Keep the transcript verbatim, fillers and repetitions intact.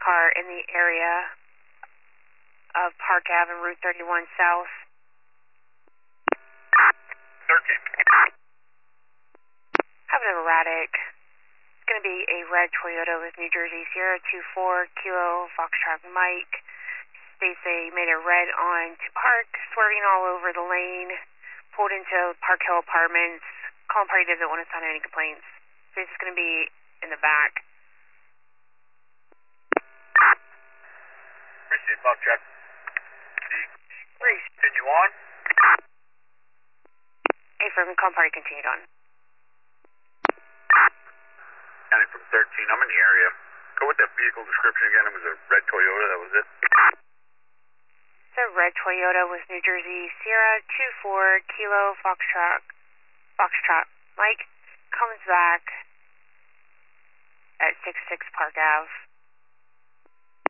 car in the area of Park Avenue, Route thirty-one South. thirteen. Having an erratic. It's going to be a red Toyota with New Jersey Sierra two four Kilo Foxtrot Mike. States they made a red on to Park, swerving all over the lane, pulled into Park Hill Apartments. Colin Party doesn't want to sign any complaints. So this is going to be in the back. Receive, love check. Reese. Continue on. Hey, from Colin Party continued on. Counting from thirteen, I'm in the area. Go with that vehicle description again. It was a red Toyota, that was it? It's a red Toyota with New Jersey Sierra two four Kilo Foxtrot, Foxtrot Mike. Comes back at six six Park Avenue.